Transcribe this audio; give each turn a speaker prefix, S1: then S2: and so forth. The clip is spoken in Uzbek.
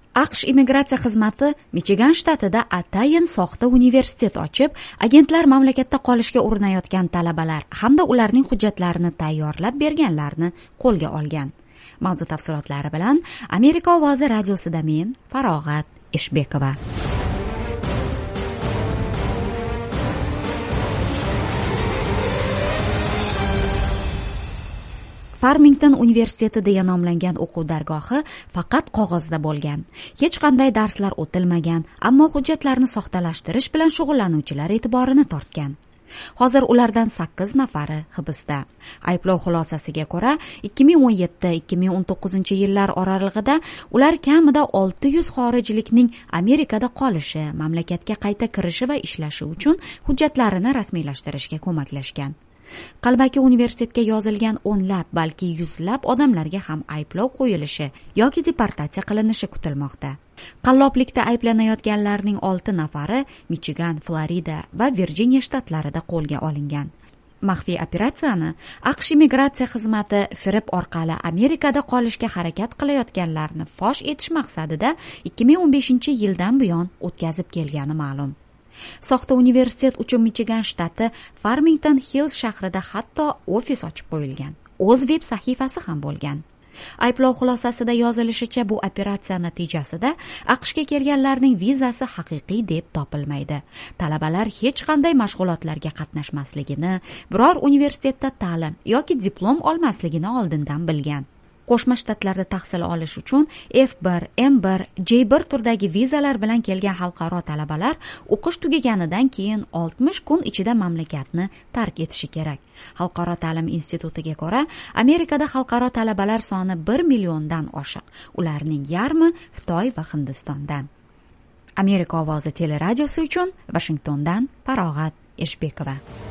S1: AQSh immigratsiya xizmati Michigan shtatida atayin soxta universitet ochib, agentlar mamlakatda qolishga urinayotgan talabalar hamda ularning hujjatlarini tayyorlab berganlarni qo'lga olgan. Mavzu tafsilotlari bilan Amerika ovozi radiosida men Farog'at Eshbekova. Farmington universiteti deya nomlangan o'quv dargohi faqat qog'ozda bo'lgan. Hech qanday darslar o'tilmagan, ammo hujjatlarni soxtalashtirish bilan shug'ullanuvchilar e'tiborini tortgan. Hozir ulardan 8 nafari hibsda. Ayblov xulosasiga ko'ra, 2017-2019 yillar oralig'ida ular kamida 600 xorijlikning Amerikada qolishi, mamlakatga qayta kirishi va ishlashi uchun hujjatlarini rasmiylashtirishga ko'maklashgan. Qalbaki universitetga yozilgan o'nlab, balki yuzlab odamlarga ham ayblov qo'yilishi yoki deportatsiya qilinishi kutilmoqda. Qalloblikda ayblanayotganlarning 6 nafari Michigan, Florida va Virjiniya shtatlarida qo'lga olingan. Maxfiy operatsiyani AQSh immigratsiya xizmati Firib orqali Amerikada qolishga harakat qilayotganlarni fosh etish maqsadida 2015-yildan buyon o'tkazib kelgani ma'lum. Soxta universitet uchun Michigan shtati Farmington Hills shahrida hatto ofis ochib qo'yilgan. O'z veb sahifasi ham bo'lgan. Ayblov xulosasida yozilishicha, bu operatsiya natijasida AQShga kelganlarning vizasi haqiqiy deb topilmaydi. Talabalar hech qanday mashg'ulotlarga qatnashmasligini, biror universitetda ta'lim yoki diplom olmasligini oldindan bilgan. Qo'shma shtatlarda tahsil olish uchun F1, M1, J1 turdagi vizalar bilan kelgan xalqaro talabalar o'qish tugaganidan keyin 60 kun ichida mamlakatni tark etishi kerak. Xalqaro ta'lim institutiga ko'ra, Amerikada xalqaro talabalar soni 1 milliondan oshiq. Ularning yarmi Xitoy va Hindistondan. Amerika ovozi teleradiosi uchun Washingtondan Farog'at Eshbekova.